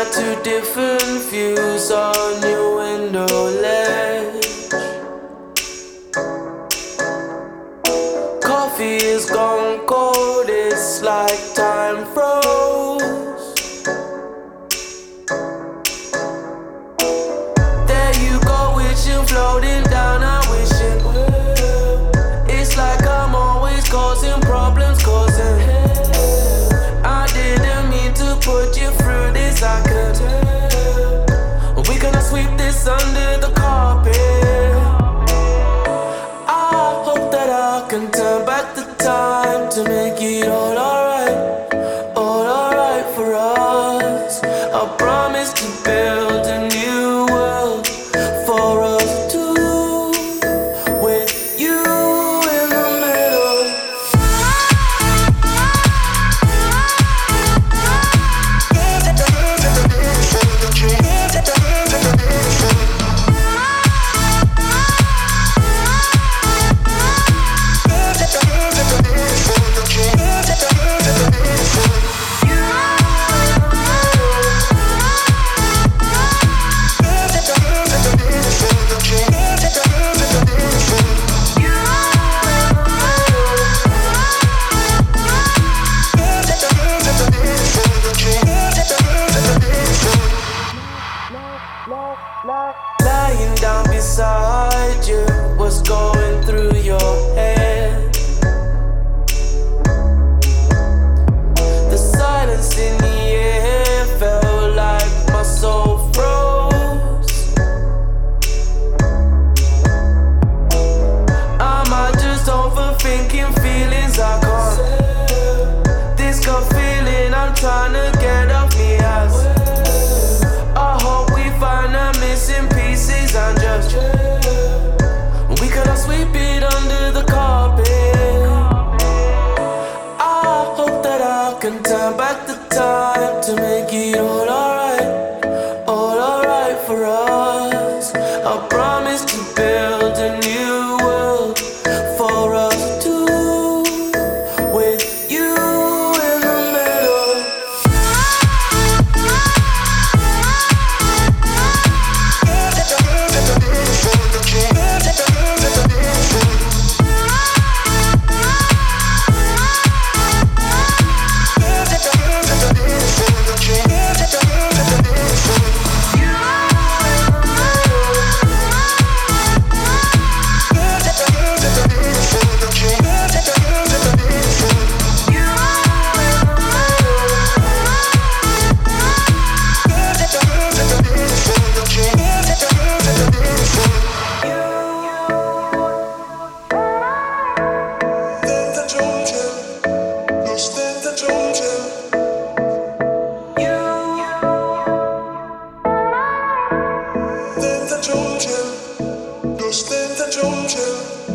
got two different views on your window ledge. Coffee is gone cold, it's like time froze. There you go, wishing, floating down, I wish it will. It's like I'm always causing problems, causing hell. I didn't mean to put you through this, I could tell. We gonna sweep this under the carpet. I hope that I can turn back the time to make it all alright for us. I promise to build a new world for us two, with you in the middle. Lying down beside you, what's going through your head? The silence in the air felt like my soul froze. Am I just overthinking feelings I can't? This gut feeling I'm trying to get off me ass. I hope we find the missing pieces and just we cannot sweep it under the carpet. I hope that I can turn back the time to make it all alright for us. I promise to build a new world for us two, with you in the middle. Lo stenta giunge.